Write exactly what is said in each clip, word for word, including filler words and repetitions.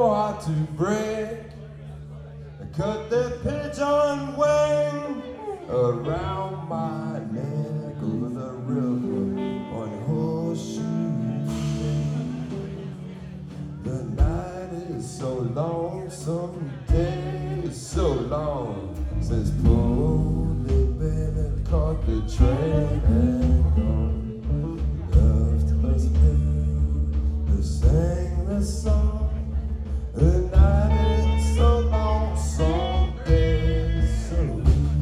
know how to break. Cut the pigeon wing around my neck over the river on Horseshoe Lane. The night is so long, some days so long since poor little baby caught the train and gone. Left us there to sing the song. The night is so long, some days so long.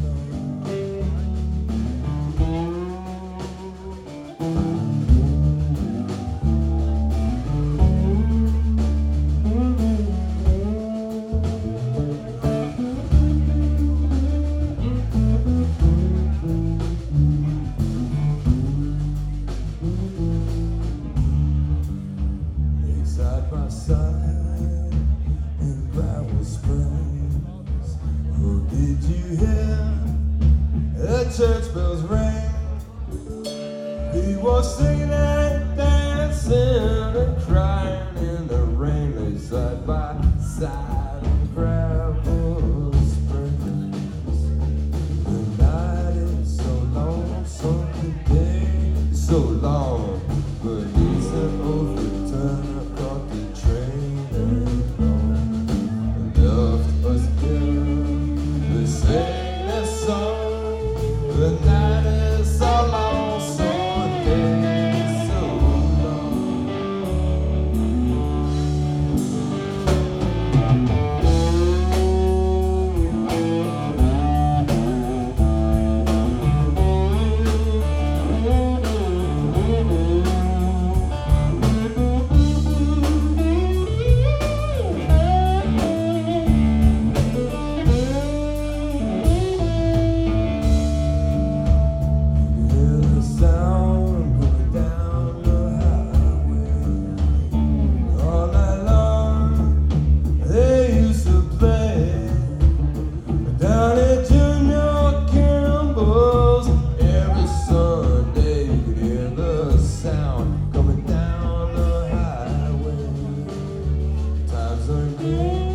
Side by side in Gravel Springs. Oh, did you hear the church bells ring? He was singing and dancing and crying in the rain. Lay side by side in Gravel Springs. The night is so long, so the day is so long, but he's an overturner. The train and gone, left us here to sing this song. The night is so long, so the day is so down at Junior Kimball's. Every Sunday you could hear the sound coming down the highway. Times are good.